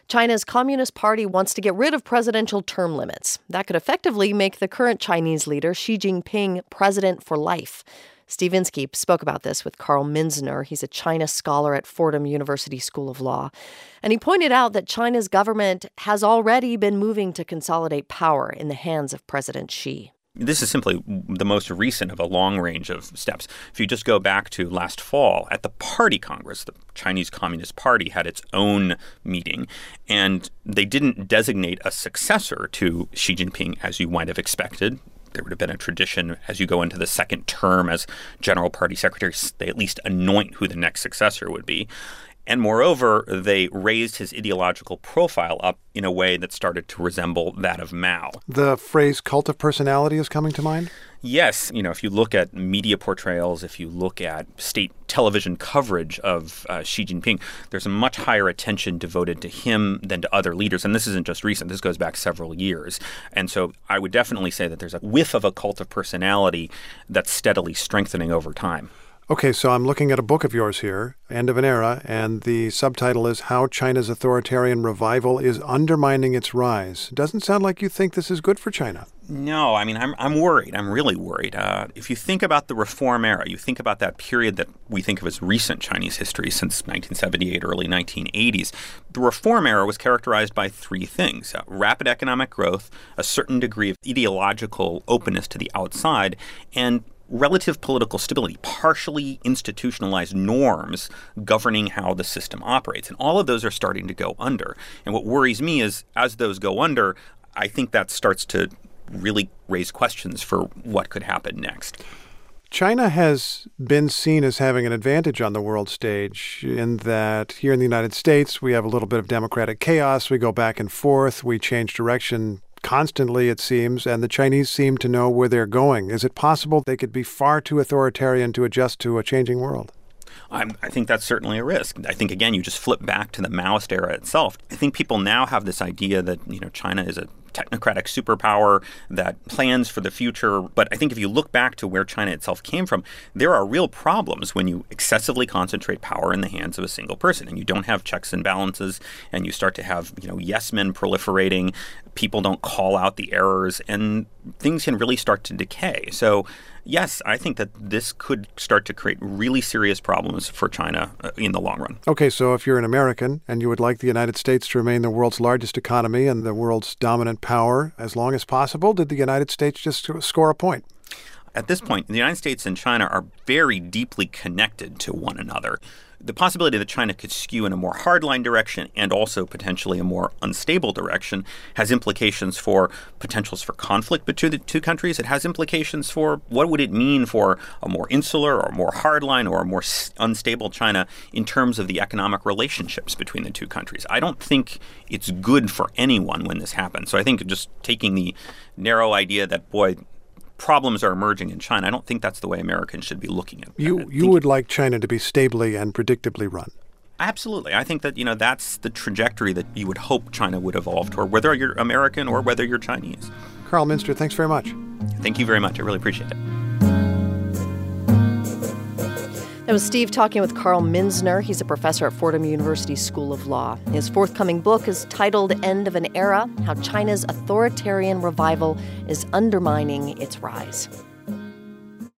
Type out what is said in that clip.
China's Communist Party wants to get rid of presidential term limits. That could effectively make the current Chinese leader, Xi Jinping, president for life. Steve Inskeep spoke about this with Carl Minzner. He's a China scholar at Fordham University School of Law. And he pointed out that China's government has already been moving to consolidate power in the hands of President Xi. This is simply the most recent of a long range of steps. If you just go back to last fall at the Party Congress, the Chinese Communist Party had its own meeting, and they didn't designate a successor to Xi Jinping as you might have expected. There would have been a tradition as you go into the second term as general party secretary, they at least anoint who the next successor would be. And moreover, they raised his ideological profile up in a way that started to resemble that of Mao. The phrase cult of personality is coming to mind? Yes. If you look at media portrayals, if you look at state television coverage of Xi Jinping, there's a much higher attention devoted to him than to other leaders. And this isn't just recent. This goes back several years. And so I would definitely say that there's a whiff of a cult of personality that's steadily strengthening over time. Okay, so I'm looking at a book of yours here, End of an Era, and the subtitle is How China's Authoritarian Revival is Undermining Its Rise. Doesn't sound like you think this is good for China. No, I'm worried. I'm really worried. If you think about the reform era, you think about that period that we think of as recent Chinese history since 1978, early 1980s, the reform era was characterized by three things: rapid economic growth, a certain degree of ideological openness to the outside, and relative political stability, partially institutionalized norms governing how the system operates. And all of those are starting to go under. And what worries me is as those go under, I think that starts to really raise questions for what could happen next. China has been seen as having an advantage on the world stage in that here in the United States, we have a little bit of democratic chaos. We go back and forth. We change direction constantly, it seems, and the Chinese seem to know where they're going. Is it possible they could be far too authoritarian to adjust to a changing world? I think that's certainly a risk. I think, again, you just flip back to the Maoist era itself. I think people now have this idea that, China is a technocratic superpower that plans for the future. But I think if you look back to where China itself came from, there are real problems when you excessively concentrate power in the hands of a single person and you don't have checks and balances and you start to have, yes men proliferating. People don't call out the errors and things can really start to decay. So, yes, I think that this could start to create really serious problems for China in the long run. Okay, so if you're an American and you would like the United States to remain the world's largest economy and the world's dominant power as long as possible, did the United States just score a point? At this point, the United States and China are very deeply connected to one another. The possibility that China could skew in a more hardline direction and also potentially a more unstable direction has implications for potentials for conflict between the two countries. It has implications for what would it mean for a more insular or more hardline or a more unstable China in terms of the economic relationships between the two countries. I don't think it's good for anyone when this happens. So I think just taking the narrow idea that, problems are emerging in China, I don't think that's the way Americans should be looking at it. You would like China to be stably and predictably run? Absolutely. I think that, that's the trajectory that you would hope China would evolve toward, whether you're American or whether you're Chinese. Carl Minzner, thanks very much. Thank you very much. I really appreciate it. That was Steve talking with Carl Minzner. He's a professor at Fordham University School of Law. His forthcoming book is titled End of an Era: How China's Authoritarian Revival is Undermining Its Rise.